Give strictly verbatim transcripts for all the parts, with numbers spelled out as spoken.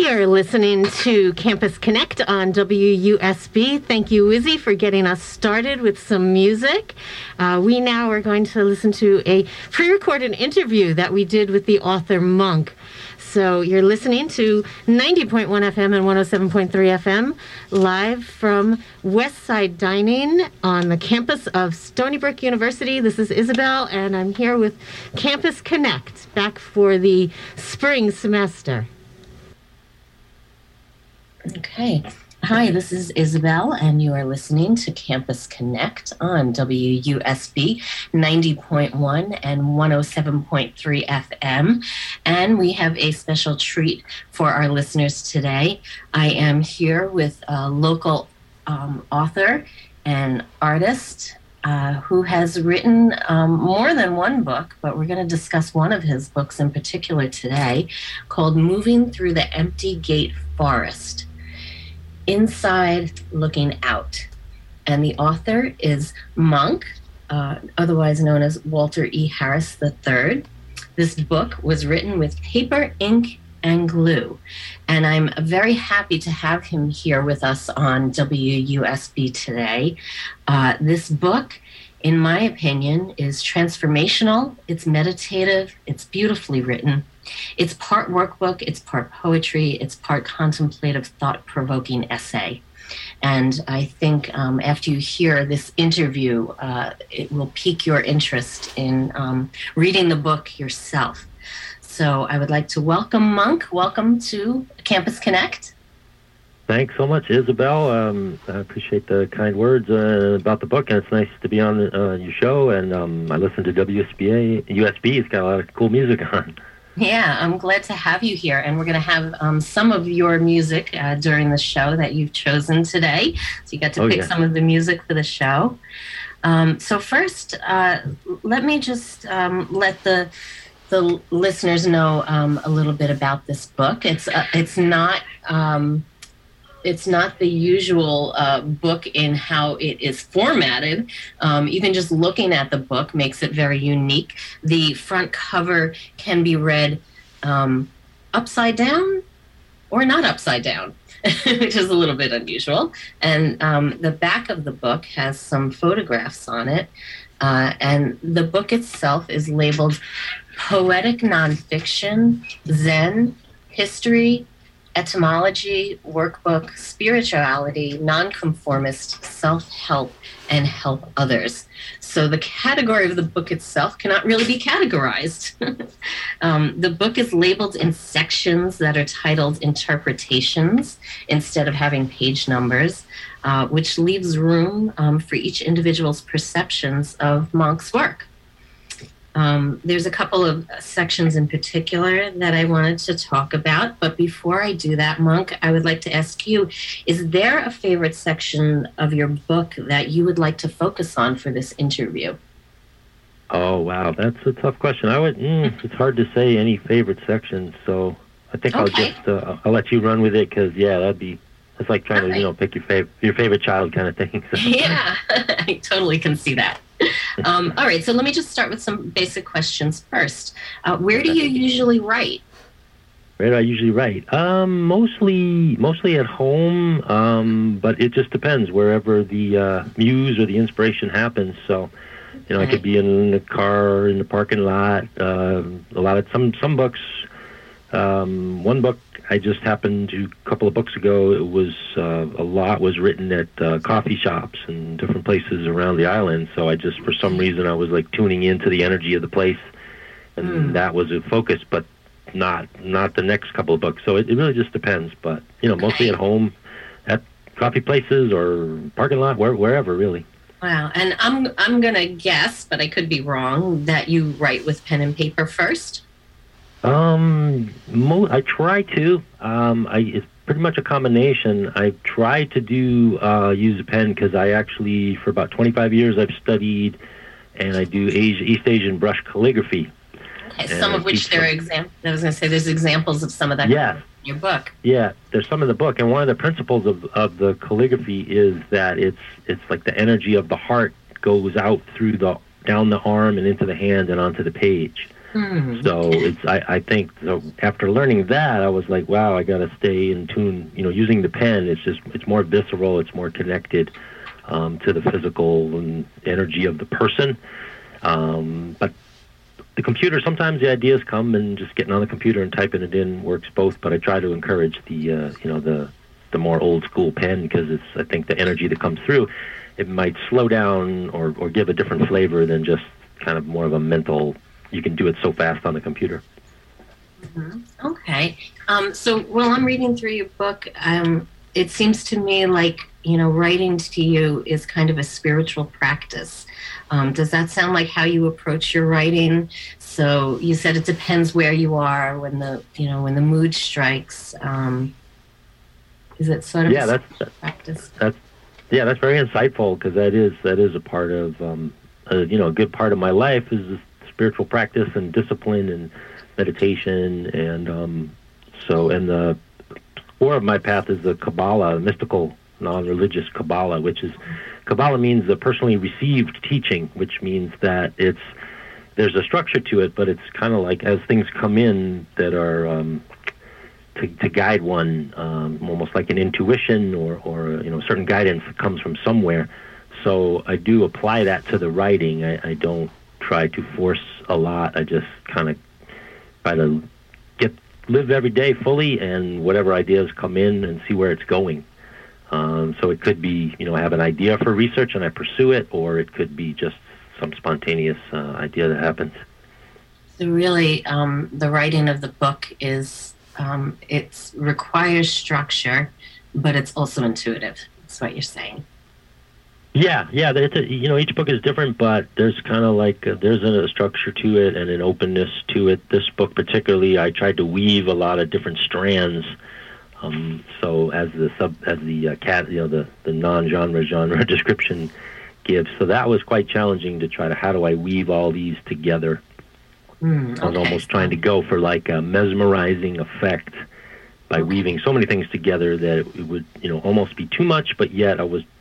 You're listening to Campus Connect on W U S B. Thank you, Izzy, for getting us started with some music. Uh, we now are going to listen to a pre-recorded interview that we did with the author Monk. So you're listening to ninety point one F M and one oh seven point three F M, live from Westside Dining on the campus of Stony Brook University. This is Isabel, and I'm here with Campus Connect, back for the spring semester. Okay. Hi, this is Isabel, and you are listening to Campus Connect on W U S B ninety point one and one oh seven point three F M. And we have a special treat for our listeners today. I am here with a local um, author and artist uh, who has written um, more than one book, but we're going to discuss one of his books in particular today, called Moving Through the Empty Gate Forest. Inside Looking Out. And the author is Monk, uh, otherwise known as Walter E. Harris the third. This book was written with paper, ink, and glue. And I'm very happy to have him here with us on W U S B today. Uh, this book, in my opinion, is transformational, it's meditative, it's beautifully written. It's part workbook, it's part poetry, it's part contemplative, thought-provoking essay. And I think um, after you hear this interview, uh, it will pique your interest in um, reading the book yourself. So I would like to welcome Monk. Welcome to Campus Connect. Thanks so much, Isabel. Um, I appreciate the kind words uh, about the book, and it's nice to be on uh, your show. And um, I listen to W S B A, U S B. It's got a lot of cool music on. Yeah, I'm glad to have you here, and we're going to have um, some of your music uh, during the show that you've chosen today. So you got to oh, pick yeah. some of the music for the show. Um, so first, uh, let me just um, let the the listeners know um, a little bit about this book. It's uh, it's not. Um, It's not the usual uh, book in how it is formatted. Um, even just looking at the book makes it very unique. The front cover can be read um, upside down or not upside down, which is a little bit unusual. And um, the back of the book has some photographs on it. Uh, and the book itself is labeled Poetic Nonfiction, Zen, History, Etymology, Workbook, Spirituality, Nonconformist, Self-Help, and Help Others. So the category of the book itself cannot really be categorized. um, the book is labeled in sections that are titled Interpretations instead of having page numbers, uh, which leaves room um, for each individual's perceptions of Monk's work. Um, there's a couple of sections in particular that I wanted to talk about, but before I do that, Monk, I would like to ask you, is there a favorite section of your book that you would like to focus on for this interview? Oh, wow, that's a tough question. I would. Mm, it's hard to say any favorite section, so I think okay. I'll just uh, I'll let you run with it because yeah, that'd be it's like trying okay. to you know pick your favorite your favorite child kind of thing. So. Yeah, I totally can see that. Um, all right, so let me just start with some basic questions first. Uh, where do you usually write? Where do I usually write? Um, mostly, mostly at home, um, but it just depends wherever the uh, muse or the inspiration happens. So, you know, okay. I could be in the car, in the parking lot. Uh, a lot of some some books. Um, one book I just happened to a couple of books ago. It was uh, a lot was written at uh, coffee shops and different places around the island. So I just, for some reason, I was like tuning into the energy of the place, and mm. that was a focus. But not not the next couple of books. So it, it really just depends. But you know, mostly at home, at coffee places or parking lot, where, wherever really. Wow. And I'm I'm gonna guess, but I could be wrong, that you write with pen and paper first. Um, mo- I try to. Um, I it's pretty much a combination. I try to do uh, use a pen because I actually, for about twenty-five years, I've studied and I do Asia, East Asian brush calligraphy. Okay, some of which there are examples. I was going to say there's examples of some of that yeah. in your book. Yeah, there's some in the book, and one of the principles of, of the calligraphy is that it's it's like the energy of the heart goes out through the down the arm and into the hand and onto the page. Mm. So it's I, I think so after learning that, I was like, wow, I got to stay in tune. You know, using the pen, it's just it's more visceral, it's more connected um, to the physical and energy of the person. Um, but the computer, sometimes the ideas come, and just getting on the computer and typing it in works both. But I try to encourage the uh, you know the the more old school pen, because it's I think the energy that comes through, it might slow down or or give a different flavor than just kind of more of a mental. You can do it so fast on the computer. Mm-hmm. Okay. Um, so while I'm reading through your book, um, it seems to me like, you know, writing to you is kind of a spiritual practice. Um, does that sound like how you approach your writing? So you said it depends where you are when the, you know, when the mood strikes. Um, is it sort of yeah, a that's, spiritual practice? That's, yeah, that's very insightful, because that is, that is a part of, um, a, you know, a good part of my life is this spiritual practice and discipline and meditation, and um, so and the core of my path is the Kabbalah, mystical, non-religious Kabbalah, which is Kabbalah means the personally received teaching, which means that it's there's a structure to it, but it's kind of like as things come in that are um, to, to guide one, um, almost like an intuition or or you know certain guidance that comes from somewhere. So I do apply that to the writing. I, I don't try to force a lot. I just kind of try to get live every day fully, and whatever ideas come in, and see where it's going. Um, so it could be, you know, I have an idea for research and I pursue it, or it could be just some spontaneous uh, idea that happens. So really, um, the writing of the book is um, it requires structure, but it's also intuitive. That's what you're saying. Yeah, yeah. It's a, you know, each book is different, but there's kind of like a, there's a structure to it and an openness to it. This book particularly, I tried to weave a lot of different strands. Um, so as the sub, as the uh, cat, you know, the, the non-genre genre description gives. So that was quite challenging to try to how do I weave all these together. Mm, okay. I was almost trying to go for like a mesmerizing effect by okay. weaving so many things together that it would, you know, almost be too much, but yet I was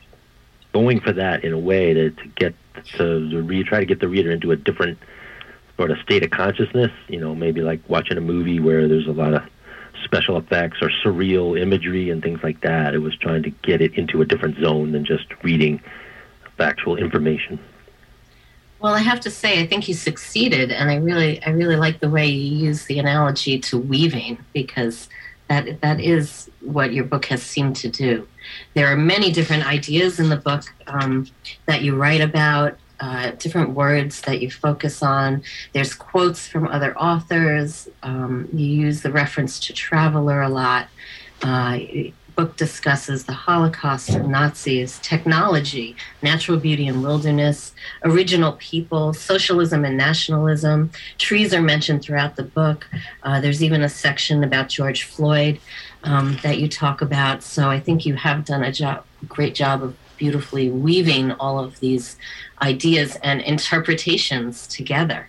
going for that in a way to, to get to the read, try to get the reader into a different sort of state of consciousness. You know, maybe like watching a movie where there's a lot of special effects or surreal imagery and things like that. It was trying to get it into a different zone than just reading factual information. Well, I have to say, I think you succeeded, and I really, I really like the way you use the analogy to weaving, because that that is what your book has seemed to do. There are many different ideas in the book um, that you write about, uh, different words that you focus on. There's quotes from other authors. Um, you use the reference to Traveler a lot. Uh, the book discusses the Holocaust and Nazis, technology, natural beauty and wilderness, original people, socialism and nationalism. Trees are mentioned throughout the book. Uh, there's even a section about George Floyd um, that you talk about. So I think you have done a job, great job of beautifully weaving all of these ideas and interpretations together.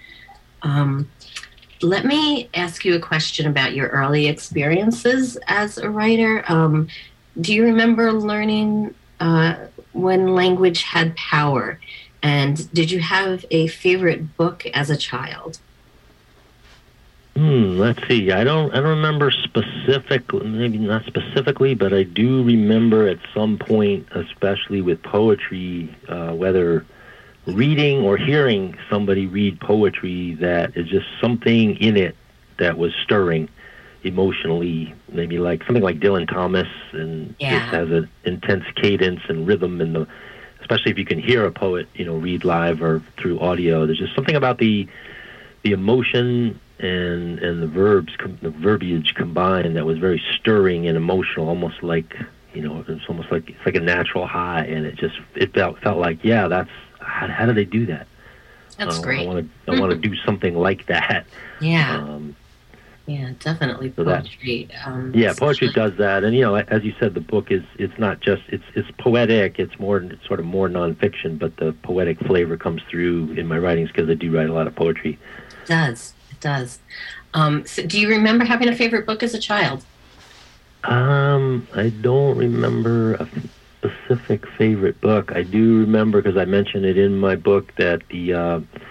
Um, Let me ask you a question about your early experiences as a writer. Um, do you remember learning uh, when language had power? And did you have a favorite book as a child? Hmm, let's see. I don't I don't remember specifically, maybe not specifically, but I do remember at some point, especially with poetry, uh, whether reading or hearing somebody read poetry, that is just something in it that was stirring emotionally, maybe like something like Dylan Thomas, and yeah. just has an intense cadence and rhythm, and the especially if you can hear a poet, you know, read live or through audio. There's just something about the the emotion and and the verbs, the verbiage combined that was very stirring and emotional, almost like, you know, it's almost like it's like a natural high, and it just it felt felt like, yeah, that's how, how do they do that? That's uh, great. I want to I want to do something like that. Yeah. Um, Yeah, definitely so poetry. Um, yeah, poetry does that, and you know, as you said, the book is it's not just it's it's poetic. It's more it's sort of more nonfiction, but the poetic flavor comes through in my writings because I do write a lot of poetry. It does. It does. Um, so do you remember having a favorite book as a child? Um, I don't remember a specific favorite book. I do remember, because I mentioned it in my book, that the uh,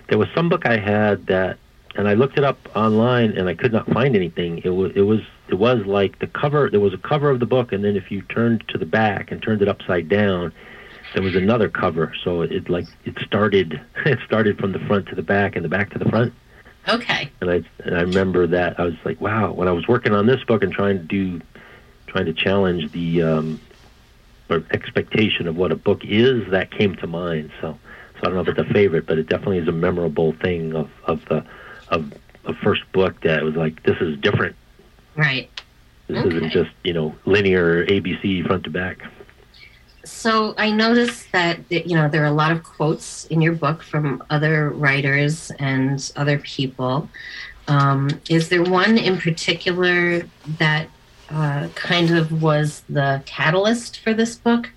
there was some book I had that, and I looked it up online, and I could not find anything. It was it was it was like the cover. There was a cover of the book, and then if you turned to the back and turned it upside down, there was another cover. So it like it started it started from the front to the back and the back to the front. Okay. And I and I remember that I was like, wow. When I was working on this book and trying to do, trying to challenge the um, or expectation of what a book is, that came to mind. So, so I don't know if it's a favorite, but it definitely is a memorable thing of of the of a first book that was like, this is different. Right. This okay. isn't just, you know, linear A B C front to back. So I noticed that, you know, there are a lot of quotes in your book from other writers and other people. Um, is there one in particular that uh, kind of was the catalyst for this book?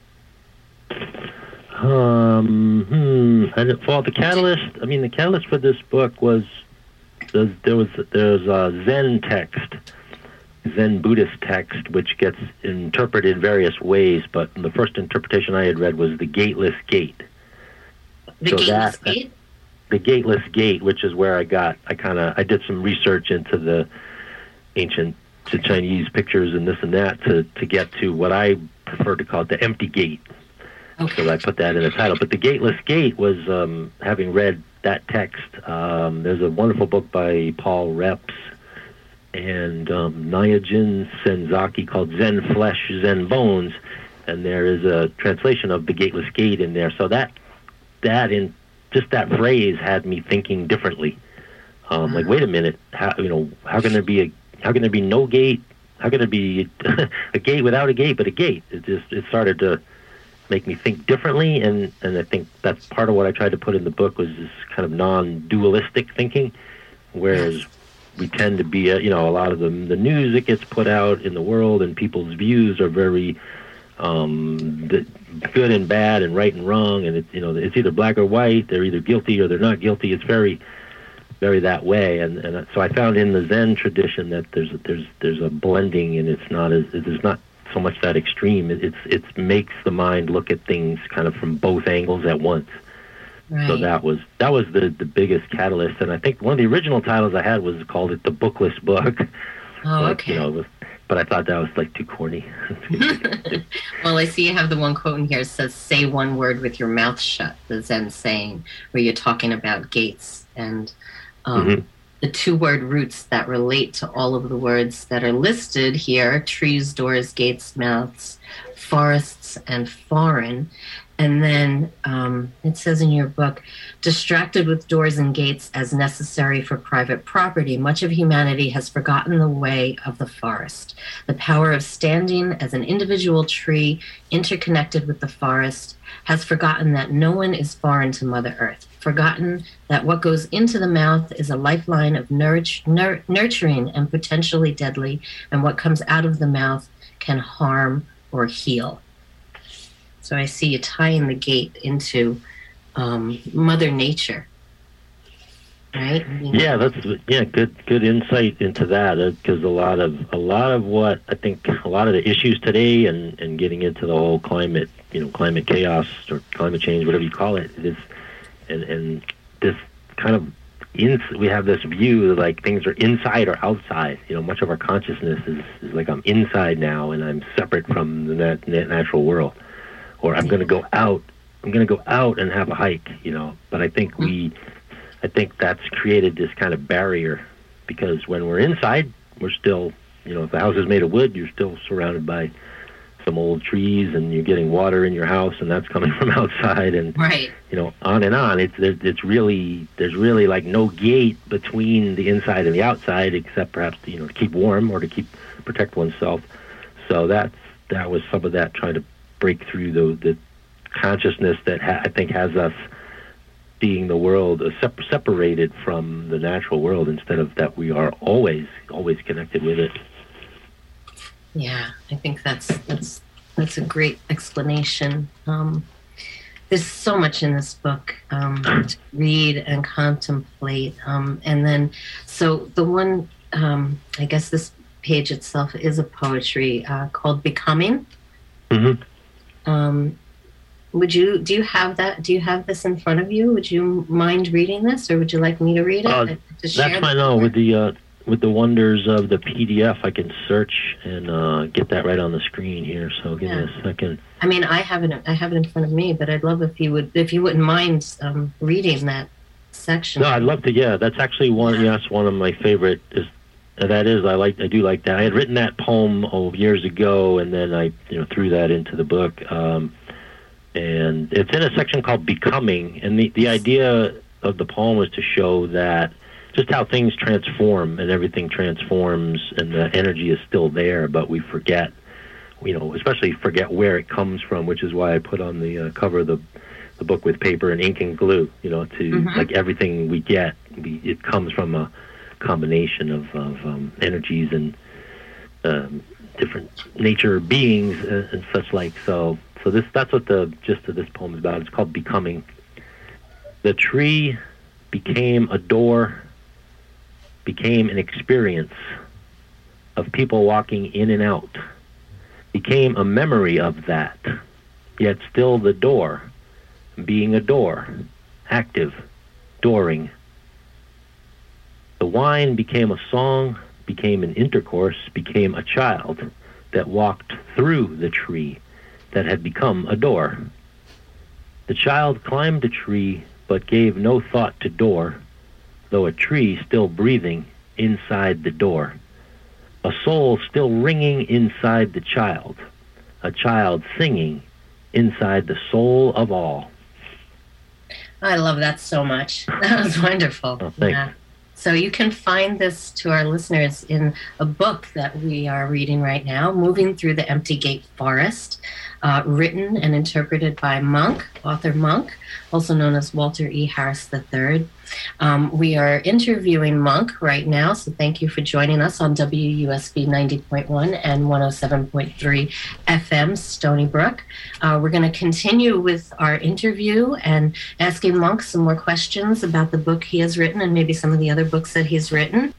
Um, hmm. And, well, the catalyst, I mean, the catalyst for this book was, there, there was there's a Zen text, Zen Buddhist text, which gets interpreted various ways, but the first interpretation I had read was the gateless gate. The so gateless that, gate? The gateless gate, which is where I got, I kind of, I did some research into the ancient to Chinese pictures and this and that to, to get to what I prefer to call it the empty gate. Okay. So I put that in the title. But the gateless gate was, um, having read that text, um, there's a wonderful book by Paul Reps and um, Nyajin Senzaki called Zen Flesh, Zen Bones, and there is a translation of the gateless gate in there. So that that in just that phrase had me thinking differently. Um, like, wait a minute, how you know how can there be a how can there be no gate? How can there be a gate without a gate, but a gate? It just it started to make me think differently, and and I think that's part of what I tried to put in the book was this kind of non-dualistic thinking, whereas. Yes. We tend to be, uh, you know, a lot of the, the news that gets put out in the world and people's views are very um, the, good and bad and right and wrong. And, it's you know, it's either black or white. They're either guilty or they're not guilty. It's very, very that way. And, and so I found in the Zen tradition that there's there's there's a blending, and it's not as it's not so much that extreme. It, it's it makes the mind look at things kind of from both angles at once. Right. So that was that was the, the biggest catalyst, and I think one of the original titles I had was called it the Bookless Book. Oh, like, okay. You know, was, but I thought that was like too corny. Well, I see you have the one quote in here that says, "Say one word with your mouth shut." The Zen saying, where you're talking about gates and um, mm-hmm. the two-word roots that relate to all of the words that are listed here: trees, doors, gates, mouths, forests, and foreign. And then um, it says in your book, distracted with doors and gates as necessary for private property, much of humanity has forgotten the way of the forest. The power of standing as an individual tree interconnected with the forest, has forgotten that no one is foreign to Mother Earth, forgotten that what goes into the mouth is a lifeline of nourish, nur- nurturing and potentially deadly, and what comes out of the mouth can harm or heal. So I see you tying the gate into um, Mother Nature, right? I mean, yeah, that's yeah, good good insight into that, because uh, a lot of a lot of what I think a lot of the issues today, and, and getting into the whole climate, you know, climate chaos or climate change, whatever you call it, is and and this kind of in, we have this view that like things are inside or outside. You know, much of our consciousness is, is like I'm inside now and I'm separate from the nat- natural world. Or I'm going to go out. I'm going to go out and have a hike, you know. But I think we, I think that's created this kind of barrier, because when we're inside, we're still, you know, if the house is made of wood, you're still surrounded by some old trees, and you're getting water in your house, and that's coming from outside, and right. you know, on and on. It's it's really there's really like no gate between the inside and the outside, except perhaps to, you know, to keep warm or to keep protect oneself. So that's that was some of that trying to break through the, the consciousness that ha- I think has us seeing the world uh, sep- separated from the natural world, instead of that we are always, always connected with it. Yeah, I think that's that's that's a great explanation. Um, there's so much in this book um, to read and contemplate, um, and then so the one um, I guess this page itself is a poetry uh, called "Becoming." Mm-hmm. Um, would you do you have that? Do you have this in front of you? Would you mind reading this, or would you like me to read it? Uh, to that's share fine. No, with the uh, with the wonders of the P D F, I can search and uh, get that right on the screen here. So give Yeah. me a second. I mean, I have it. I have it in front of me, but I'd love if you would, if you wouldn't mind um, reading that section. No, I'd love to. Yeah, that's actually one. Yes, one of my favorite is. Uh, that is, I like. I do like that. I had written that poem oh, years ago, and then I, you know, threw that into the book. Um, and it's in a section called "Becoming." And the the idea of the poem was to show that just how things transform and everything transforms, and the energy is still there, but we forget. You know, especially forget where it comes from, which is why I put on the uh, cover of the the book with paper and ink and glue. You know, to Mhm. like everything we get, we, it comes from a combination of, of um, energies and um, different nature beings and, and such like. So, so this that's what the gist of this poem is about. It's called "Becoming." The tree became a door, became an experience of people walking in and out, became a memory of that, yet still the door, being a door, active, dooring. The wine became a song, became an intercourse, became a child that walked through the tree that had become a door. The child climbed the tree, but gave no thought to door, though a tree still breathing inside the door. A soul still ringing inside the child, a child singing inside the soul of all. I love that so much. That was wonderful. Oh, thanks. Yeah. So you can find this to our listeners in a book that we are reading right now, Moving Through the Empty Gate Forest, uh, written and interpreted by Monk, author Monk, also known as Walter E. Harris the third. Um, we are interviewing Monk right now, so thank you for joining us on W U S B ninety point one and one oh seven point three F M, Stony Brook. Uh, we're going to continue with our interview and asking Monk some more questions about the book he has written and maybe some of the other books that he's written.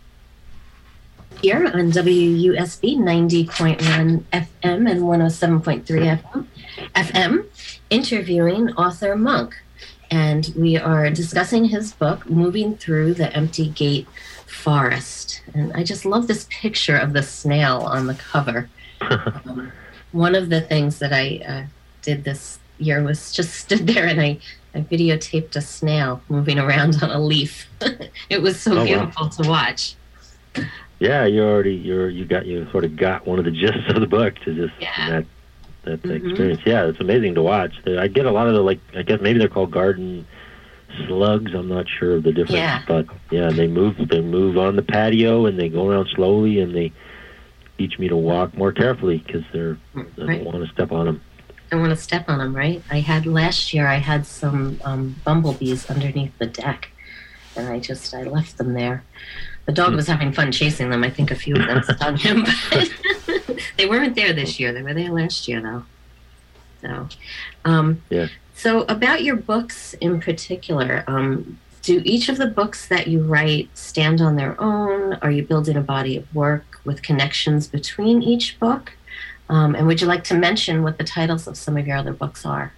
Here on W U S B ninety point one F M and one oh seven point three F M, F M, interviewing author Monk. And we are discussing his book, Moving Through the Empty Gate Forest. And I just love this picture of the snail on the cover. um, one of the things that I uh, did this year was just stood there and I, I videotaped a snail moving around on a leaf. It was so Oh, wow. beautiful to watch. Yeah, you already you're you got you sort of got one of the gists of the book to just Yeah. that that Mhm. experience. Yeah, it's amazing to watch. I get a lot of the like I guess maybe they're called garden slugs. I'm not sure of the difference, Yeah. but yeah, they move they move on the patio and they go around slowly and they teach me to walk more carefully because they're I Right. don't want to step on them. I want to step on them, right? I had last year, I had some um, bumblebees underneath the deck, and I just, I left them there. The dog was having fun chasing them. I think a few of them stung him, but they weren't there this year. They were there last year, though. So, um, Yeah. so about your books in particular, um, do each of the books that you write stand on their own? Are you building a body of work with connections between each book? Um, and would you like to mention what the titles of some of your other books are?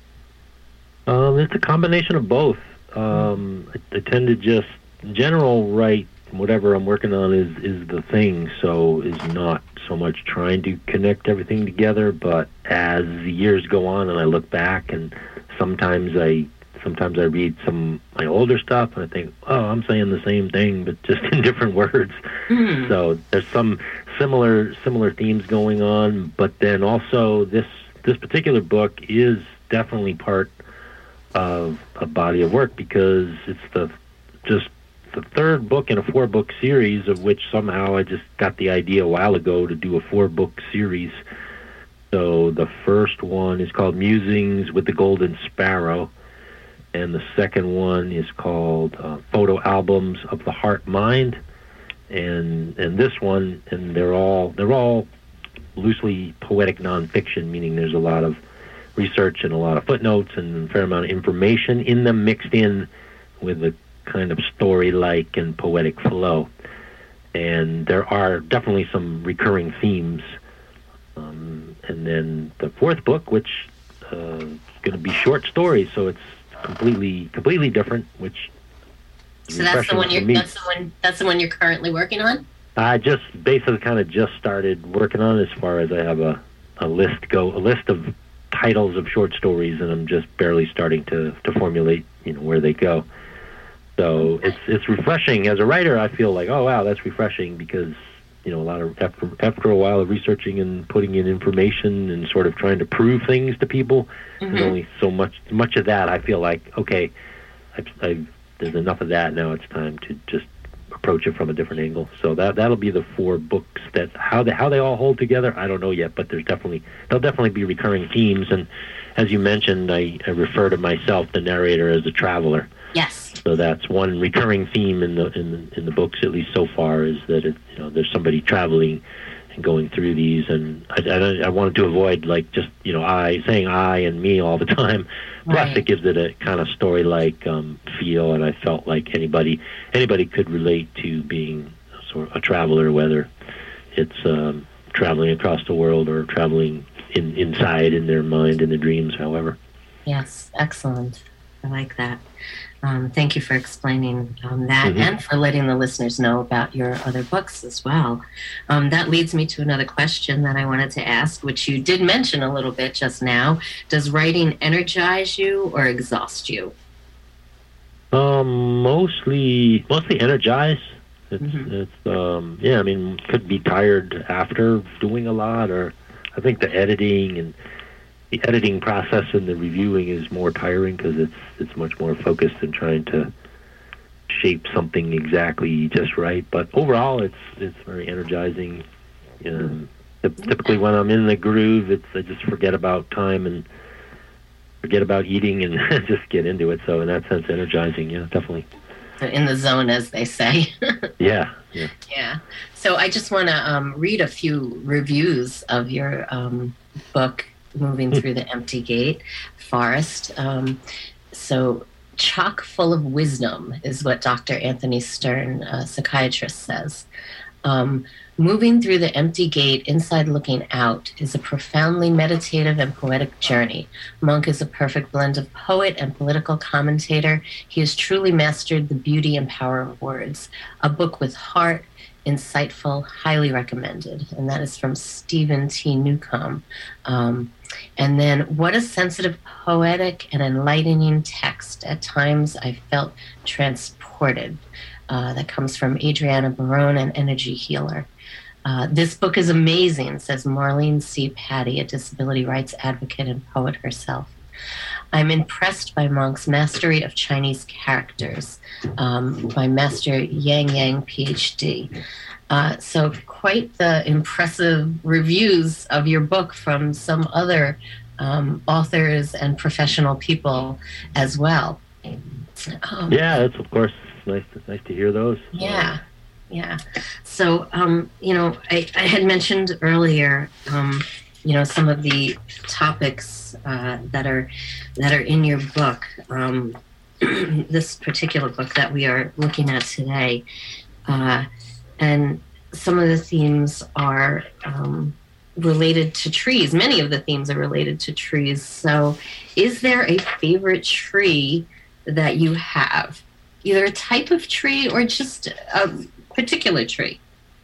Um, it's a combination of both. Um, I, I tend to just in general write whatever I'm working on is is the thing, so is not so much trying to connect everything together. But as the years go on, and I look back, and sometimes I sometimes I read some my older stuff, and I think, oh, I'm saying the same thing, but just in different words. Mm. So there's some similar similar themes going on, but then also this this particular book is definitely part of a body of work because it's the just the third book in a four book series, of which somehow I just got the idea a while ago to do a four book series. So the first one is called Musings with the Golden Sparrow, and the second one is called uh, Photo Albums of the Heart Mind, and and this one, and they're all they're all loosely poetic nonfiction, meaning there's a lot of research and a lot of footnotes and a fair amount of information in them mixed in with a kind of story-like and poetic flow. And there are definitely some recurring themes. Um, and then the fourth book, which uh, it's going to be short stories, so it's completely completely different. Which is So that's the one refreshing you're for me. that's the one that's the one you're currently working on? I just basically kind of just started working on it, as far as I have a, a list go a list of titles of short stories, and I'm just barely starting to, to formulate, you know, where they go. So it's it's refreshing as a writer. I feel like, oh wow, that's refreshing, because you know a lot of after after a while of researching and putting in information and sort of trying to prove things to people, Mm-hmm. there's only so much much of that. I feel like, okay, I've, I've, there's enough of that now. It's time to just approach it from a different angle. So that that'll be the four books. That how they how they all hold together, I don't know yet, but there's definitely there'll definitely be recurring themes. And as you mentioned, I, I refer to myself, the narrator, as a traveler. Yes. So that's one recurring theme in the in the, in the books, at least so far, is that it, you know there's somebody traveling and going through these. And I, I, I wanted to avoid like just you know I saying I and me all the time. Plus, Right. it gives it a kind of story-like um, feel, and I felt like anybody anybody could relate to being sort of a traveler, whether it's um, traveling across the world or traveling in, inside in their mind, in their dreams, however. Yes, excellent. I like that. Um, thank you for explaining um, that Mhm. and for letting the listeners know about your other books as well. Um, that leads me to another question that I wanted to ask, which you did mention a little bit just now. Does writing energize you or exhaust you? Um, mostly, mostly energized. It's, Mhm. it's, um, yeah. I mean, could be tired after doing a lot, or I think the editing and the editing process and the reviewing is more tiring because it's it's much more focused in trying to shape something exactly just right. But overall, it's it's very energizing. Um, typically, when I'm in the groove, it's I just forget about time and forget about eating and just get into it. So in that sense, energizing, yeah, definitely. In the zone, as they say. Yeah, yeah. Yeah. So I just want to um, read a few reviews of your um, book, Moving Through the Empty Gate, Forest. Um, so, chock full of wisdom is what Doctor Anthony Stern, a psychiatrist, says. Um, Moving Through the Empty Gate, Inside Looking Out, is a profoundly meditative and poetic journey. Monk is a perfect blend of poet and political commentator. He has truly mastered the beauty and power of words. A book with heart, insightful, highly recommended. And that is from Stephen T. Newcomb. Um, and then, what a sensitive, poetic, and enlightening text. At times, I felt transported. Uh, that comes from Adriana Barone, an energy healer. Uh, this book is amazing, says Marlene C. Patty, a disability rights advocate and poet herself. I'm impressed by Monk's mastery of Chinese characters, um, by Master Yang Yang, P H D. Uh, so quite the impressive reviews of your book from some other um, authors and professional people as well. Um, Yeah, that's of course nice. To, nice to hear those. Yeah, yeah. So, um, you know, I, I had mentioned earlier, um, you know, some of the topics uh, that are that are in your book. Um, this particular book that we are looking at today, uh, and some of the themes are um, related to trees. Many of the themes are related to trees. So, is there a favorite tree that you have? Either a type of tree or just a particular tree?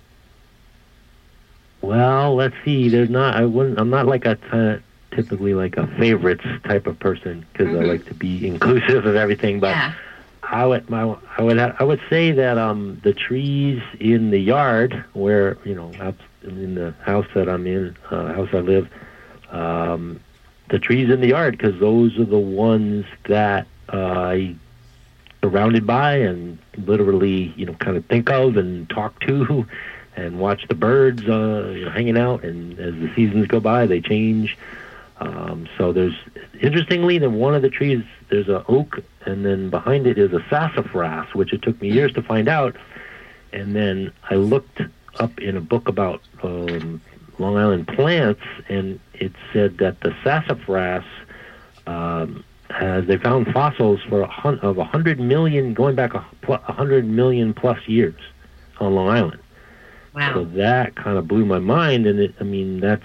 Well, let's see. There's not. I wouldn't. I'm not like a t- typically like a favorites type of person because Mhm. I like to be inclusive of everything. But Yeah. I would. My, I would. ha- I would say that um the trees in the yard where you know out in the house that I'm in, uh, house I live, um, the trees in the yard because those are the ones that uh, I surrounded by and literally, you know, kind of think of and talk to and watch the birds, uh, you know, hanging out. And as the seasons go by, they change. Um, so there's, interestingly, then one of the trees, there's a oak, and then behind it is a sassafras, which it took me years to find out. And then I looked up in a book about um, Long Island plants, and it said that the sassafras, um, has they found fossils for a hun- of a hundred million, going back a, pl- a hundred million plus years on Long Island. Wow. So that kind of blew my mind, and it, I mean, that's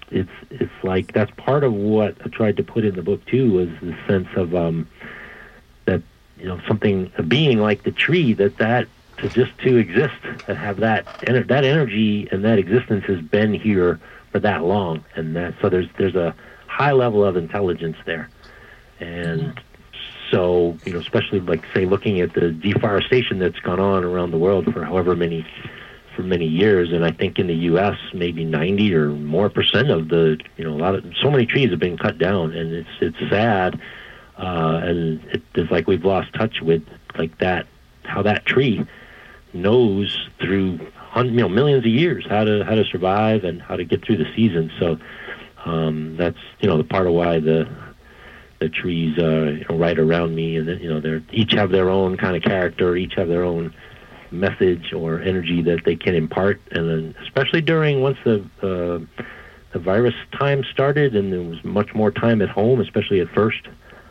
it's it's like that's part of what I tried to put in the book too, was the sense of um, that you know something a being like the tree that that to just to exist and have that ener- that energy and that existence has been here for that long, and that so there's there's a high level of intelligence there, and. Yeah. So, you know, especially like say looking at the deforestation that's gone on around the world for however many for many years, and I think in the U S maybe ninety or more percent of the, you know, a lot of so many trees have been cut down, and it's it's sad, uh, and it, it's like we've lost touch with like that how that tree knows through you know millions of years how to how to survive and how to get through the season. So um, that's you know the part of why the the trees uh, you know, right around me, and you know they each have their own kind of character, each have their own message or energy that they can impart, and then especially during once the uh, the virus time started, and there was much more time at home, especially at first.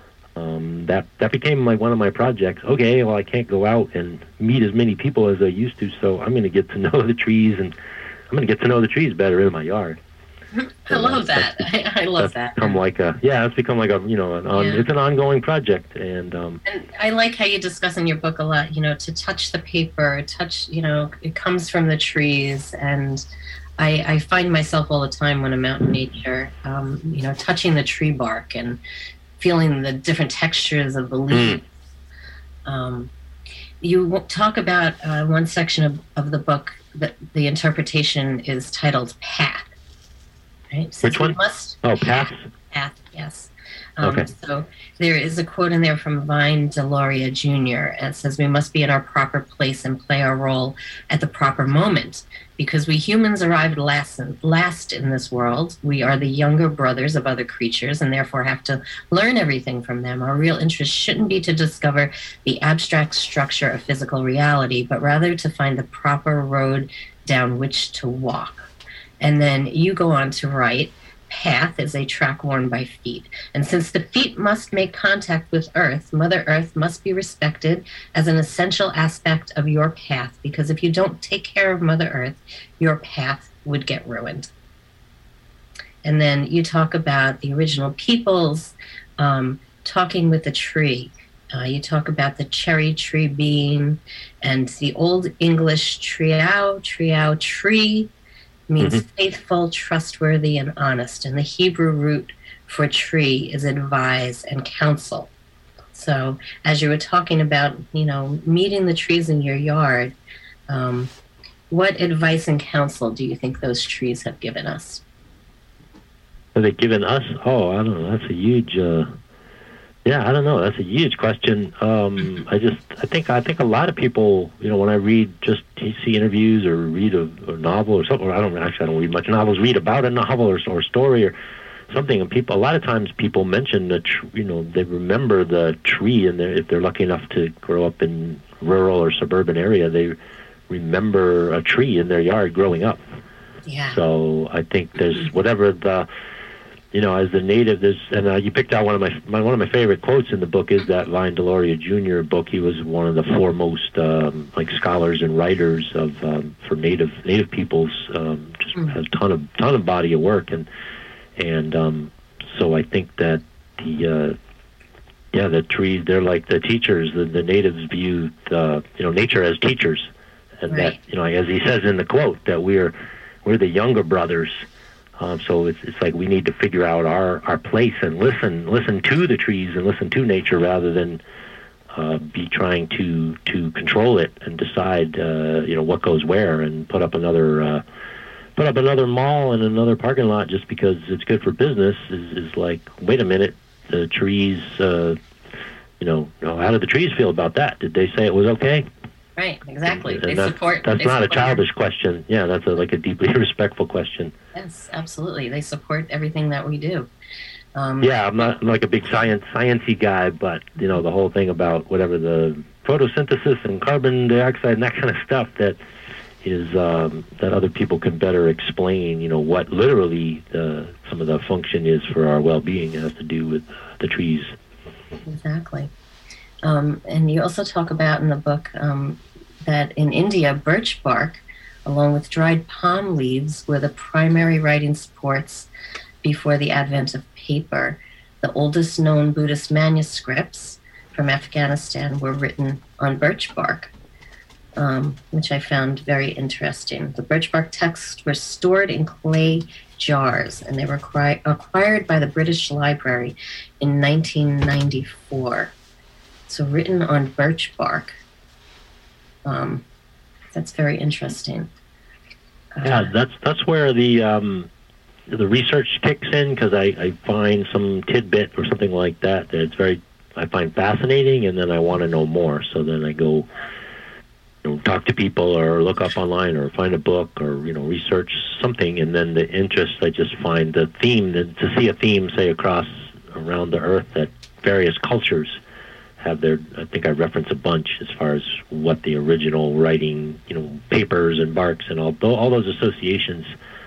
Um, that that became like one of my projects. Okay, well I can't go out and meet as many people as I used to, so I'm going to get to know the trees, and I'm going to get to know the trees better in my yard. I love that. I, I love that. Become like a yeah. It's become like a you know an on, yeah. It's an ongoing project, and um, and I like how you discuss in your book a lot. You know, to touch the paper, touch. You know, it comes from the trees, and I, I find myself all the time when I'm out in nature. Um, you know, touching the tree bark and feeling the different textures of the leaves. Mm. Um, you talk about uh, one section of, of the book that the interpretation is titled "Path." Right? Which one? Must oh, Path. Path, yes. Um, okay. So there is a quote in there from Vine Deloria Junior And it says, "We must be in our proper place and play our role at the proper moment. Because we humans arrived last in, last in this world. We are the younger brothers of other creatures and therefore have to learn everything from them. Our real interest shouldn't be to discover the abstract structure of physical reality, but rather to find the proper road down which to walk." And then you go on to write, "Path is a track worn by feet. And since the feet must make contact with Earth, Mother Earth must be respected as an essential aspect of your path, because if you don't take care of Mother Earth, your path would get ruined." And then you talk about the original peoples um, talking with the tree. Uh, you talk about the cherry tree being, and the Old English triau, triau tree, means mm-hmm. faithful, trustworthy, and honest. And the Hebrew root for tree is advise and counsel. So as you were talking about, you know, meeting the trees in your yard, um, what advice and counsel do you think those trees have given us? Have they given us? Oh, I don't know. That's a huge... Uh... Yeah, I don't know. That's a huge question. Um, I just, I think, I think a lot of people, you know, when I read just see interviews or read a, a novel or something, or I don't actually, I don't read much novels. Read about a novel or, or story or something, and people, a lot of times, people mention that, you know, they remember the tree, and they're, if they're lucky enough to grow up in rural or suburban area, they remember a tree in their yard growing up. Yeah. So I think there's whatever the. You know, as the native, there's, and uh, you picked out one of my, my one of my favorite quotes in the book is that Vine Deloria Junior book. He was one of the foremost um, like scholars and writers of um, for native native peoples. Um, just mm. has a ton of ton of body of work, and and um, so I think that the uh, yeah the trees, they're like the teachers. The, the natives view the, you know, nature as teachers, and right. that, you know, as he says in the quote, that we're we're the younger brothers. Um, so it's it's like we need to figure out our, our place and listen listen to the trees and listen to nature rather than uh, be trying to to control it and decide uh, you know what goes where and put up another uh, put up another mall and another parking lot just because it's good for business is, is like, wait a minute, the trees uh, you know how did the trees feel about that? Did they say it was okay? Right, exactly. And they that's, support. That's they not support a childish question. Yeah, that's a, like a deeply respectful question. Yes, absolutely. They support everything that we do. Um, yeah, I'm not I'm like a big science sciencey guy, but you know the whole thing about whatever the photosynthesis and carbon dioxide and that kind of stuff that is um, that other people can better explain. You know what literally the, some of the function is for our well-being. It has to do with the trees. Exactly. Um, and you also talk about in the book um, that in India, birch bark along with dried palm leaves, were the primary writing supports before the advent of paper. The oldest known Buddhist manuscripts from Afghanistan were written on birch bark, um, which I found very interesting. The birch bark texts were stored in clay jars, and they were acquired, acquired by the British Library in nineteen ninety-four. So written on birch bark. Um, that's very interesting. Uh, yeah, that's that's where the um, the research kicks in, because I, I find some tidbit or something like that that it's very I find fascinating, and then I want to know more. So then I go, you know, talk to people or look up online or find a book or, you know, research something, and then the interest, I just find the theme, to see a theme, say, across around the earth that various cultures have their, I think I reference a bunch as far as what the original writing, you know, papers and barks and all, all those associations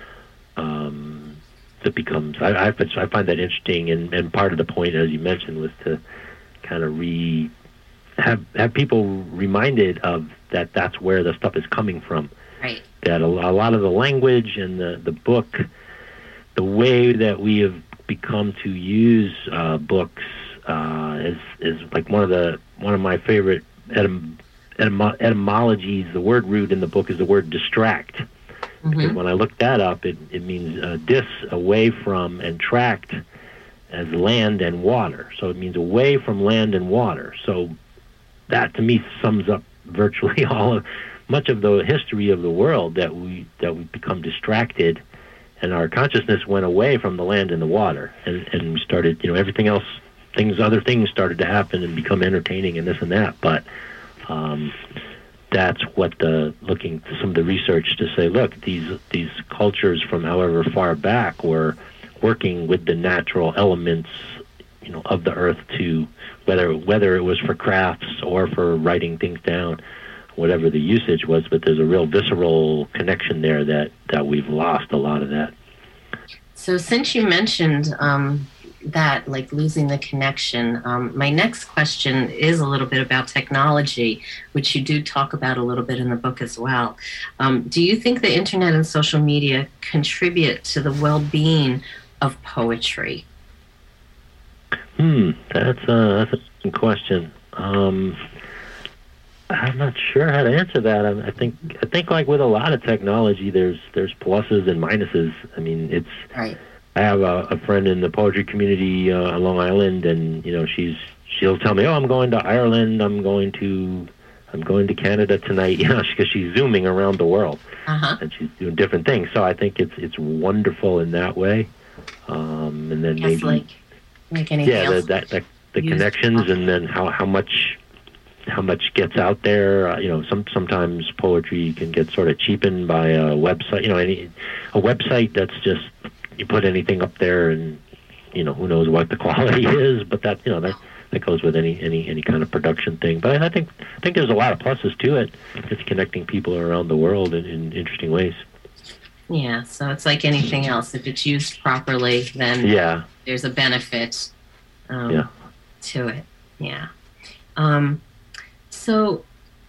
um, that becomes, I, I, I find that interesting, and, and part of the point, as you mentioned, was to kind of re, have, have people reminded of that that's where the stuff is coming from. Right. That a, a lot of the language and the, the book, the way that we have become to use uh, books uh, is is like one of the one of my favorite etym, etym, etymologies. The word root in the book is the word distract. Mm-hmm. Because when I looked that up, it it means uh, dis, away from, and tract as land and water. So it means away from land and water. So that to me sums up virtually all of much of the history of the world, that we that we become distracted, and our consciousness went away from the land and the water, and and we started, you know, everything else, things, other things started to happen and become entertaining and this and that. But um, that's what the looking to some of the research to say, look, these these cultures from however far back were working with the natural elements, you know, of the earth, to whether whether it was for crafts or for writing things down, whatever the usage was. But there's a real visceral connection there that that we've lost a lot of that. So since you mentioned um, that, like losing the connection, um, my next question is a little bit about technology, which you do talk about a little bit in the book as well. Um, do you think the internet and social media contribute to the well-being of poetry? Hmm, that's a, that's a good question. Um, I'm not sure how to answer that. I, I think I think like with a lot of technology, there's there's pluses and minuses. I mean, it's. Right. I have a, a friend in the poetry community uh, on Long Island, and you know, she's she'll tell me, "Oh, I'm going to Ireland. I'm going to I'm going to Canada tonight." You know, because she's zooming around the world, uh-huh. and she's doing different things. So I think it's it's wonderful in that way. Um, and then Yes, maybe. like, like anything yeah, else. the, that, that, the connections, and then how, how much how much gets out there. Uh, you know, some sometimes poetry can get sort of cheapened by a website. You know, any a website that's just you put anything up there, and you know, who knows what the quality is. But that you know that that goes with any any any kind of production thing. But I think I think there's a lot of pluses to it. It's connecting people around the world in, in interesting ways. Yeah, so it's like anything else. If it's used properly, then yeah. there's a benefit um, yeah. to it. Yeah. Um, so,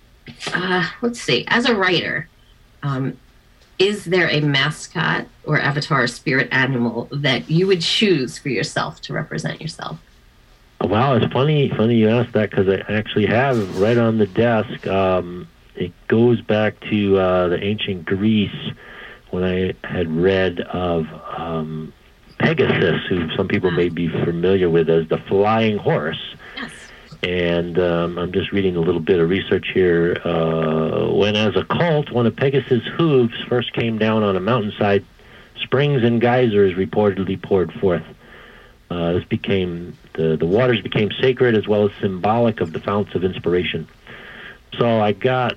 uh, let's see. As a writer, um, is there a mascot or avatar or spirit animal that you would choose for yourself to represent yourself? Wow, it's funny funny you asked that, because I actually have right on the desk. Um, it goes back to uh, the ancient Greece, when I had read of um, Pegasus, who some people may be familiar with as the flying horse. Yes. And um, I'm just reading a little bit of research here. Uh, when as a colt, one of Pegasus' hooves first came down on a mountainside, springs and geysers reportedly poured forth. Uh, this became, the, the waters became sacred as well as symbolic of the founts of inspiration. So I got,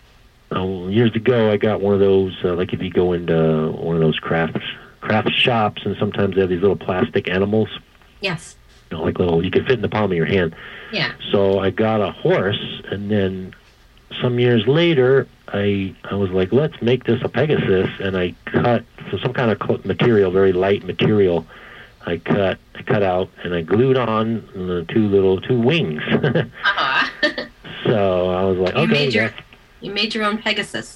Uh, years ago, I got one of those, uh, like if you go into one of those craft craft shops, and sometimes they have these little plastic animals. Yes. You know, like little, you can fit in the palm of your hand. Yeah. So I got a horse, and then some years later, I I was like, let's make this a Pegasus, and I cut for some kind of material, very light material. I cut I cut out, and I glued on the two little two wings. uh-huh. So I was like, you okay, made your, that's. You made your own Pegasus.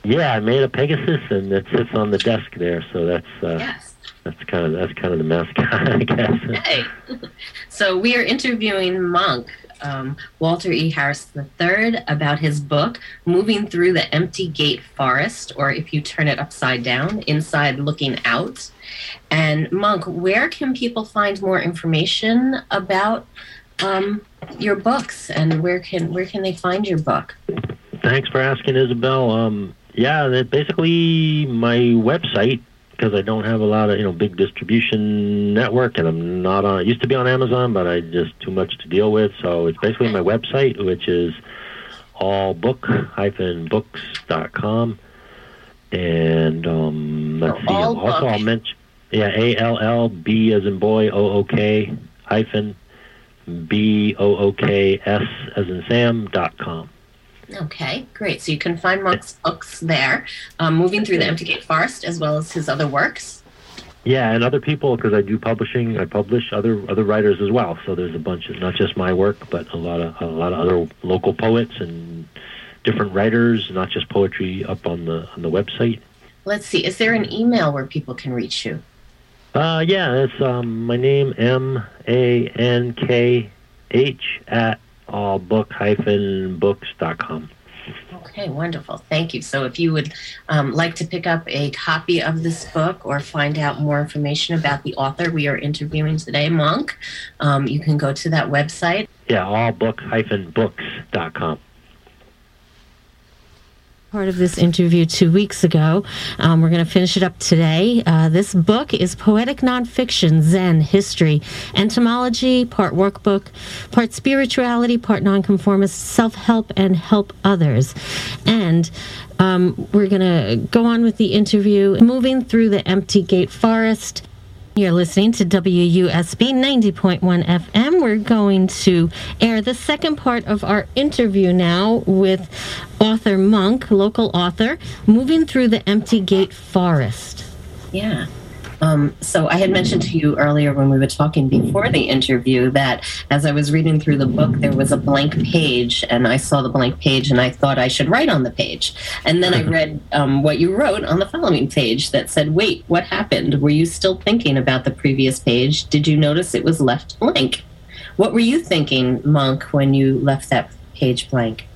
Yeah, I made a Pegasus, and it sits on the desk there. So that's uh, Yes. that's kind of that's kind of the mascot, I guess. Hey. So we are interviewing Monk, um, Walter E. Harris the third, about his book, Moving Through the Empty Gate Forest, or if you turn it upside down, Inside Looking Out. And Monk, where can people find more information about um, your books, and where can where can they find your book? Thanks for asking, Isabel. Um, yeah, that basically my website, because I don't have a lot of, you know, big distribution network, and I'm not on, I used to be on Amazon, but I just too much to deal with. So it's basically my website, which is all book dash books dot com. And um, let's see, All also book. I'll mention, yeah, A L L B as in boy, O O K, hyphen, B O O K S as in Sam, dot com. Okay, great. So you can find Monk's books there, um, Moving Through the Empty Gate Forest, as well as his other works. Yeah, and other people, because I do publishing, I publish other other writers as well. So there's a bunch of, not just my work, but a lot of a lot of other local poets and different writers, not just poetry, up on the on the website. Let's see. Is there an email where people can reach you? Uh, yeah, it's um, my name, M A N K H, at all book dash books dot com. Okay, wonderful. Thank you. So if you would um, like to pick up a copy of this book or find out more information about the author we are interviewing today, Monk, um, you can go to that website. Yeah, all book dash books dot com. Part of this interview two weeks ago. Um, we're going to finish it up today. Uh, this book is poetic nonfiction, Zen, history, entomology, part workbook, part spirituality, part nonconformist, self-help, and help others. And um, we're going to go on with the interview, Moving Through the Empty Gate Forest. You're listening to W U S B ninety point one F M. We're going to air the second part of our interview now with author Monk, local author, Moving Through the Empty Gate Forest. Yeah. Um, so I had mentioned to you earlier when we were talking before the interview that as I was reading through the book, there was a blank page, and I saw the blank page, and I thought I should write on the page. And then I read um, what you wrote on the following page that said, wait, what happened? Were you still thinking about the previous page? Did you notice it was left blank? What were you thinking, Monk, when you left that page blank?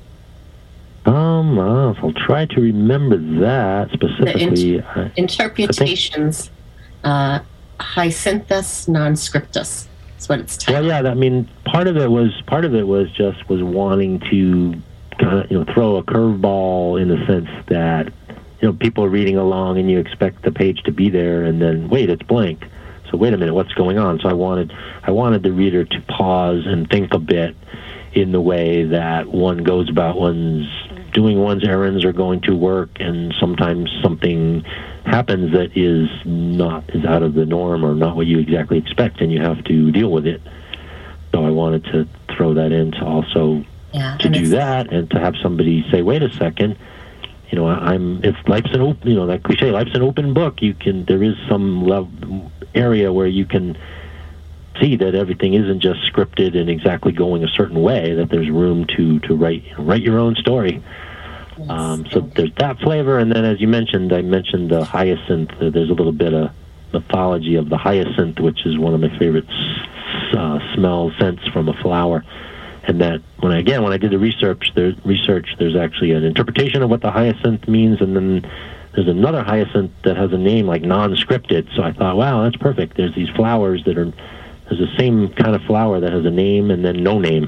Um, uh, I'll try to remember that specifically. The inter- interpretations, uh, Hyacinthus non-scriptus. That's what it's titled. Well, yeah, I mean, part of it was part of it was just was wanting to kind of, you know, throw a curveball in the sense that, you know, people are reading along and you expect the page to be there, and then wait, it's blank. So wait a minute, what's going on? So I wanted I wanted the reader to pause and think a bit in the way that one goes about one's doing one's errands or going to work, and sometimes something happens that is not is out of the norm or not what you exactly expect, and you have to deal with it. So I wanted to throw that in to also yeah, to do that, and to have somebody say, "Wait a second, you know, I'm if life's an open, you know, that cliche, life's an open book. You can there is some level, area where you can see that everything isn't just scripted and exactly going a certain way. That there's room to to write you know, write your own story." Yes. Um, so there's that flavor, and then as you mentioned, I mentioned the hyacinth. Uh, there's a little bit of mythology of the hyacinth, which is one of my favorite uh, smell scents from a flower. And that when I, again when I did the research, there's research there's actually an interpretation of what the hyacinth means, and then there's another hyacinth that has a name like non-scripted. So I thought, wow, that's perfect. There's these flowers that are there's the same kind of flower that has a name and then no name.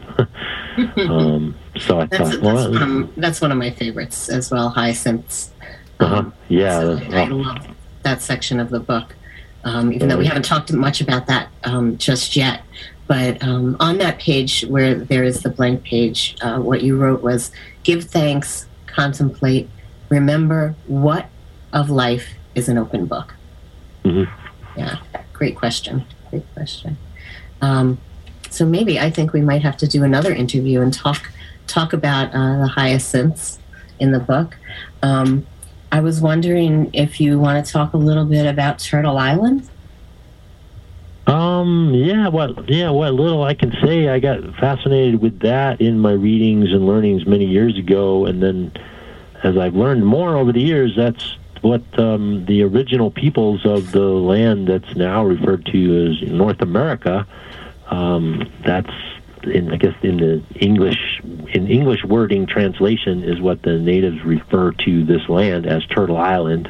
um, so I that's, thought, that's, well, one of, that's one of my favorites as well, hyacinths. uh-huh. Um, yeah, so that's, I, I well, love that section of the book, um, even though we haven't talked much about that um, just yet. But um, on that page where there is the blank page, uh, what you wrote was, give thanks, contemplate, remember what of life is an open book. Mm-hmm. Yeah, great question. Great question. Um, so maybe I think we might have to do another interview and talk talk about uh, the hyacinths in the book. Um, I was wondering if you want to talk a little bit about Turtle Island. Um, yeah, what, yeah, what little I can say, I got fascinated with that in my readings and learnings many years ago, and then as I've learned more over the years, that's what um, the original peoples of the land that's now referred to as North America. Um, that's in, I guess, in the English in English wording translation is what the natives refer to this land as Turtle Island.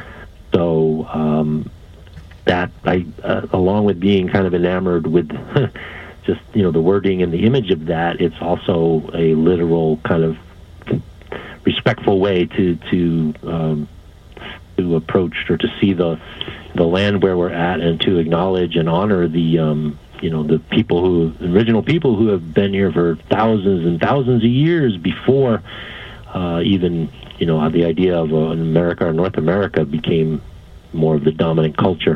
So um, that I, uh, along with being kind of enamored with just you know the wording and the image of that, it's also a literal kind of respectful way to to um, to approach or to see the the land where we're at, and to acknowledge and honor the um, you know the people who original people who have been here for thousands and thousands of years before uh, even you know the idea of uh, America or North America became more of the dominant culture.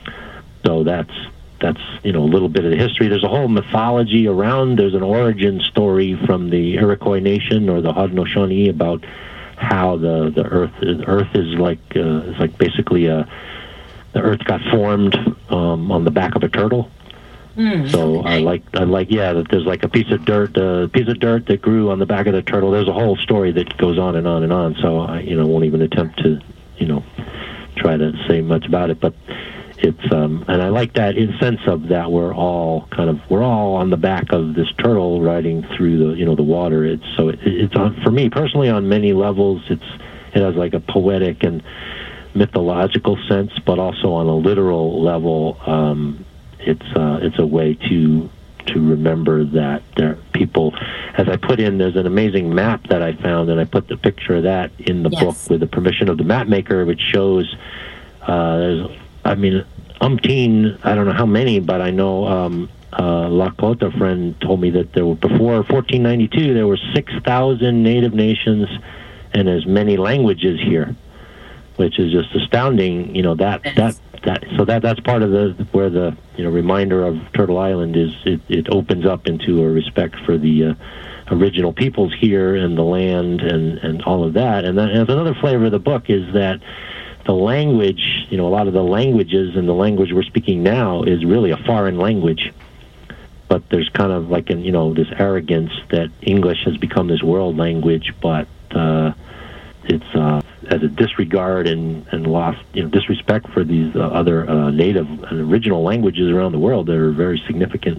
So that's that's you know a little bit of the history. There's a whole mythology around. There's an origin story from the Iroquois Nation or the Haudenosaunee about how the the earth the earth is like uh, is like basically a the earth got formed um, on the back of a turtle. Mm, so okay. I like I like yeah that there's like a piece of dirt a piece of dirt that grew on the back of the turtle. There's a whole story that goes on and on and on. So I you know won't even attempt to you know try to say much about it, but it's um and I like that in sense of that we're all kind of we're all on the back of this turtle riding through the you know the water. It's so it, it's on for me personally on many levels. It's it has like a poetic and mythological sense, but also on a literal level. Um, it's uh, it's a way to to remember that there are people. As I put in, there's an amazing map that I found, and I put the picture of that in the Yes. book with the permission of the map maker, which shows uh, there's. I mean, umpteen, I don't know how many, but I know um, uh, Lakota friend told me that there were, before fourteen ninety-two, there were six thousand native nations and as many languages here, which is just astounding, you know, that, that, that, so that, that's part of the, where the, you know, reminder of Turtle Island is, it, it opens up into a respect for the uh, original peoples here and the land and, and all of that. And that, and another flavor of the book is that the language, you know, a lot of the languages and the language we're speaking now is really a foreign language. But there's kind of like, an, you know, this arrogance that English has become this world language, but uh, it's uh, as a disregard and, and lost, you know, disrespect for these uh, other uh, native and original languages around the world that are very significant.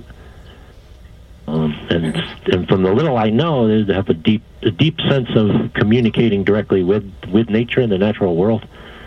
Um, and and from the little I know, they have a deep a deep sense of communicating directly with, with nature and the natural world.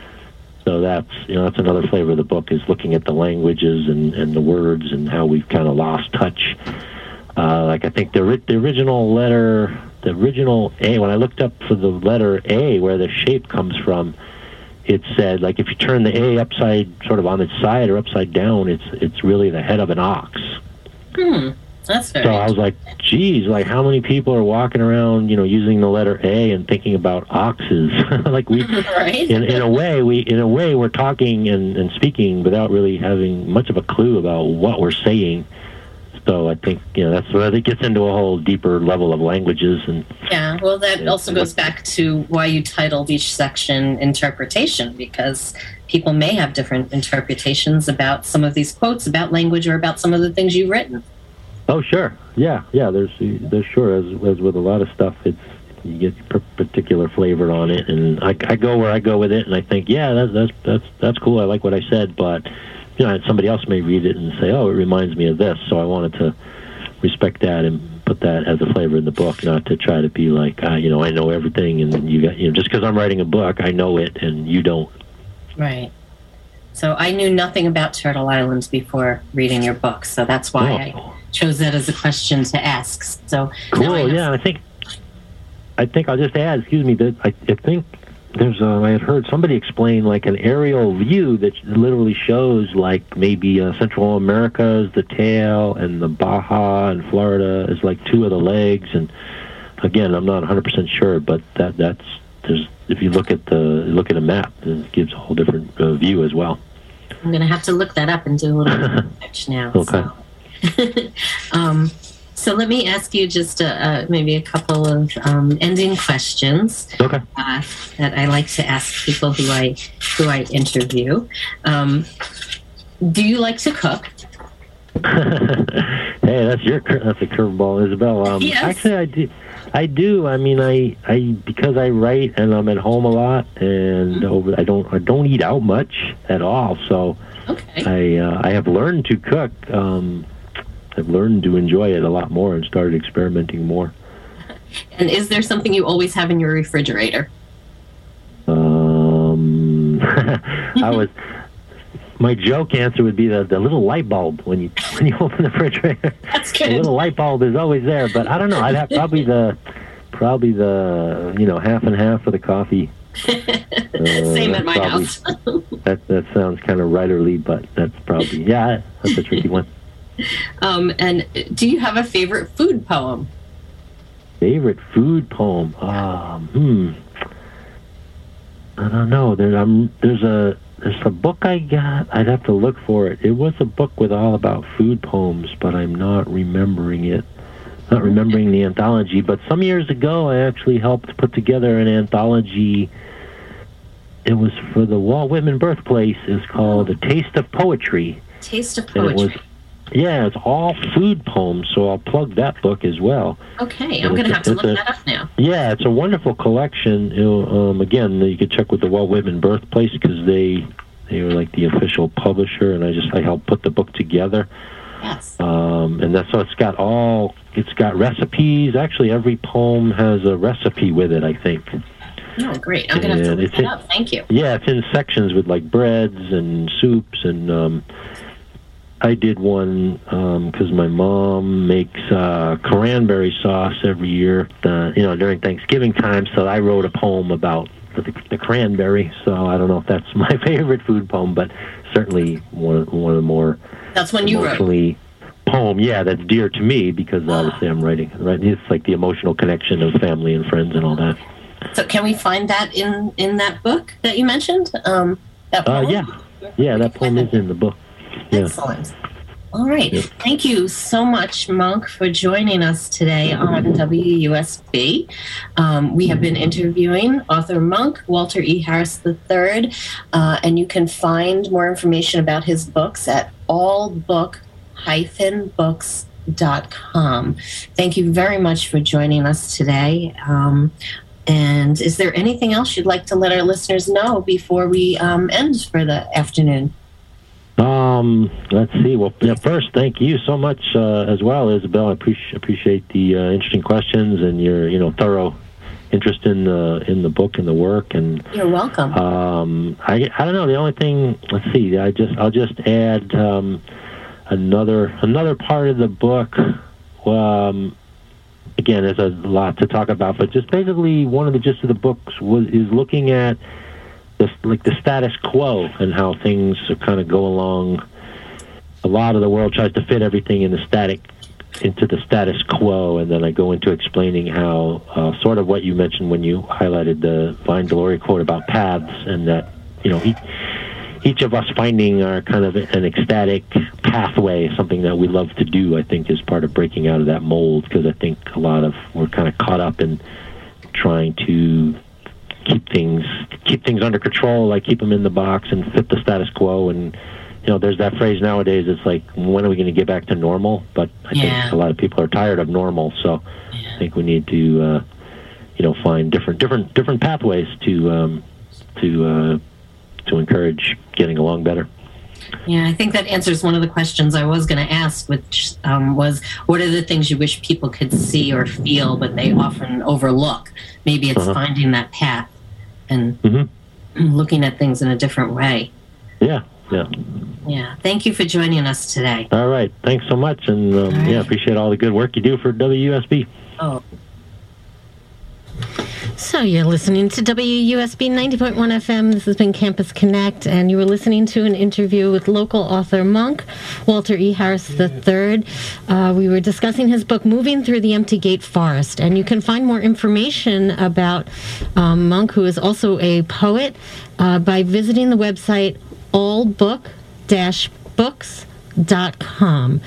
So that's you know that's another flavor of the book, is looking at the languages and, and the words and how we've kind of lost touch. Uh, like I think the the original letter, the original A, when I looked up for the letter A, where the shape comes from, it said like if you turn the A upside, sort of on its side or upside down, it's it's really the head of an ox. Hmm. That's very So I was like, geez, like how many people are walking around, you know, using the letter A and thinking about oxes? Like we, right? in in a way, we in a way we're talking and, and speaking without really having much of a clue about what we're saying. So I think you know that's where it gets into a whole deeper level of languages and. Yeah, well, that Yeah. also goes back to why you titled each section interpretation, because people may have different interpretations about some of these quotes, about language, or about some of the things you've written. Oh, sure. Yeah, yeah. There's, there's sure as as with a lot of stuff, it's you get p- particular flavor on it, and I, I go where I go with it, and I think, yeah, that's that's that's that's cool. I like what I said, but you know, somebody else may read it and say, oh, it reminds me of this. So I wanted to respect that and put that as a flavor in the book, not to try to be like, uh, you know, I know everything, and you got, you know, just because I'm writing a book, I know it, and you don't. Right. So I knew nothing about Turtle Island before reading your book, so that's why Oh. I chose that as a question to ask. So now I Cool. have- Yeah, I think. I think I'll just add. Excuse me. That I, I think there's. Uh, I had heard somebody explain like an aerial view that literally shows like maybe uh, Central America is the tail, and the Baja and Florida is like two of the legs. And again, I'm not one hundred percent sure, but that that's there's. If you look at the look at a map, it gives a whole different uh, view as well. I'm going to have to look that up and do a little research now. Okay. So. um, so let me ask you just a, uh, maybe a couple of um, ending questions Okay. uh, that I like to ask people who I who I interview. Um, do you like to cook? Hey, that's your cur- that's a curveball, Isabel. Um, Yes. Actually, I do. I do. I mean, I, I because I write and I'm at home a lot, and over I don't I don't eat out much at all. So Okay. I uh, I have learned to cook. Um, I've learned to enjoy it a lot more and started experimenting more. And is there something you always have in your refrigerator? Um, I was. My joke answer would be the, the little light bulb when you when you open the refrigerator. That's The good. little light bulb is always there, but I don't know. I'd have probably the probably the you know half and half of the coffee. Uh, Same at my probably- house. That that sounds kind of writerly, but that's probably yeah. That's a tricky one. Um, and do you have a favorite food poem? Favorite food poem? Um, hmm. I don't know. There, I'm, there's a there's a book I got. I'd have to look for it. It was a book with all about food poems, but I'm not remembering it. Not remembering the anthology. But some years ago, I actually helped put together an anthology. It was for the Walt Whitman birthplace. It's called A Taste of Poetry. Taste of And it was, poetry. yeah, it's all food poems, so I'll plug that book as well. Okay, I'm it's going to a- have to it's look a- that up now. Yeah, it's a wonderful collection. It'll, um, again, you could check with the Walt Whitman birthplace because they they were like the official publisher, and I just I helped put the book together. Yes. Um, and that's so it's got all it's got recipes. Actually, every poem has a recipe with it, I think. Oh, great. I'm going to have to And look it's that in- up. Thank you. Yeah, it's in sections with like breads and soups, and um, I did one because my mom makes uh, cranberry sauce every year, uh, you know, during Thanksgiving time. So I wrote a poem about the, the cranberry. So I don't know if that's my favorite food poem, but certainly one of, one of the more That's when you wrote. emotionally poem. Yeah, that's dear to me because obviously I'm writing. Right, it's like the emotional connection of family and friends and all that. So can we find that in, in that book that you mentioned? Um, that Uh, poem? yeah, yeah, that poem is in the book. Yeah. Excellent. All right. Yep. Thank you so much, Monk, for joining us today on W U S B. Um, we have been interviewing author Monk, Walter E. Harris the third, uh, and you can find more information about his books at all book dash books dot com. Thank you very much for joining us today. Um, and is there anything else you'd like to let our listeners know before we um, end for the afternoon? Um, let's see. Well, yeah, first, thank you so much uh, as well, Isabel. I appreciate appreciate the uh, interesting questions and your you know thorough interest in the in the book and the work. And You're welcome. um, I I don't know. The only thing, let's see. I just I'll just add um, another another part of the book. Um, again, there's a lot to talk about, but just basically one of the gist of the books was is looking at the, like the status quo and how things kind of go along. A lot of the world tries to fit everything in the static into the status quo, and then I go into explaining how uh, sort of what you mentioned when you highlighted the Vine Deloria quote about paths, and that you know each, each of us finding our kind of an ecstatic pathway, something that we love to do. I think is part of breaking out of that mold, because I think a lot of we're kind of caught up in trying to keep things keep things under control, like keep them in the box and fit the status quo. And you know, there's that phrase nowadays. It's like, when are we going to get back to normal? But I Yeah. think a lot of people are tired of normal. So I think we need to, uh, you know, find different different different pathways to um, to uh, to encourage getting along better. Yeah, I think that answers one of the questions I was going to ask, which um, was, what are the things you wish people could see or feel, but they often overlook? Maybe it's Uh-huh. finding that path and Mhm. looking at things in a different way. Yeah, yeah. Yeah. Thank you for joining us today. All right. Thanks so much, and um, right. yeah, appreciate all the good work you do for W U S B. Oh. So you're listening to W U S B ninety point one F M. This has been Campus Connect, and you were listening to an interview with local author Monk, Walter E. Harris the third. Uh, we were discussing his book, Moving Through the Empty Gate Forest, and you can find more information about um, Monk, who is also a poet, uh, by visiting the website all book dash books dot com.